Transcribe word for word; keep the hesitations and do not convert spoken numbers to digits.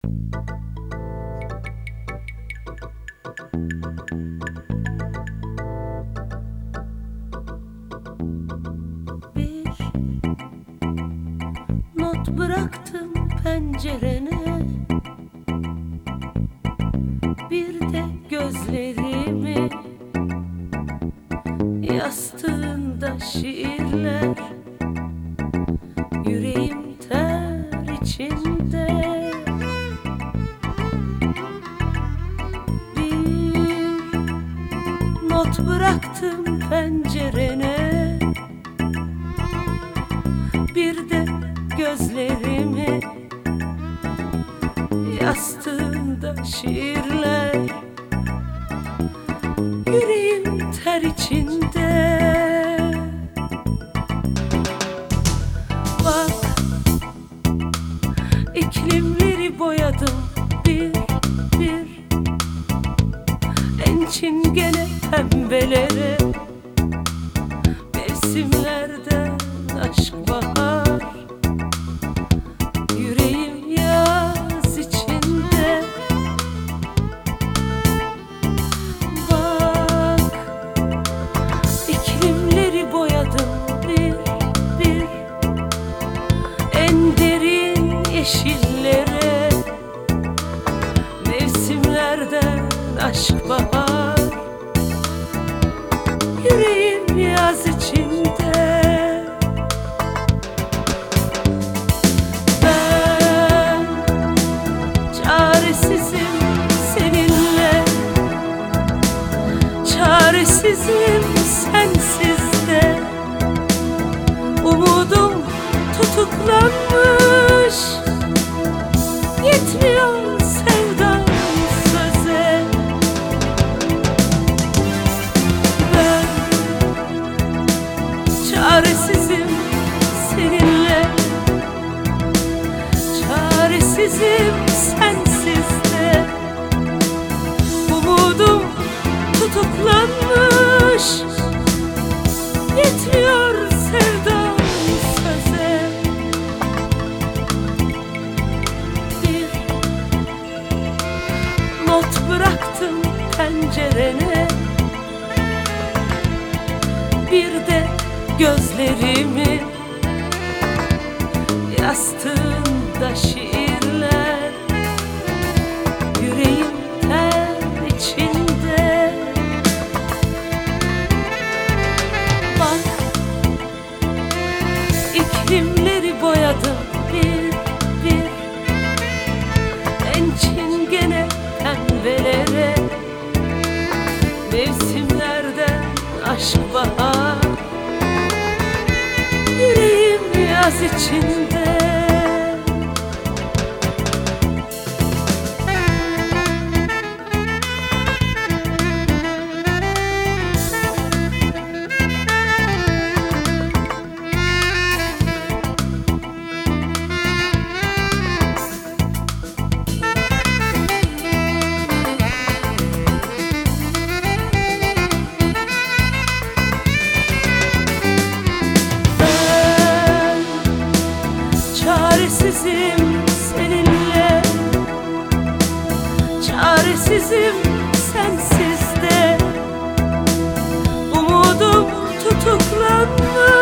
Bir not bıraktım pencerene, bir de gözlerimi, yastığında şiirler, yüreğim ter içinde. Bir not bıraktım pencerene, bir de gözlerimi, yastığında şiirler, yüreğim ter içinde. Bak, iklimleri boyadım bir bir, en çingene pembelere, mevsimlerden aşk bahar, yüreğim yaz içinde. Bak, iklimleri boyadım bir bir, en derin yeşillere, mevsimlerden aşk bahar, yüreğim yaz içinde. Ben çaresizim seninle, çaresizim sensiz de. Umudum tutuklanmış, yetmiyor sevdam söze. Ben çaresizim seninle, çaresizim sensiz de. Umudum tutuklanmış, yetmiyor sevdam söze. Bir not bıraktım pencerene, bir de gözlerimi, yastığında şiirler, yüreğim ter içinde. Bak, iklimleri boyadım bir bir, en çingene pembelere, mevsimlerden aşk bahar, yüreğim yaz içinde. Çaresizim seninle, çaresizim sensiz de. Umudum tutuklanmış,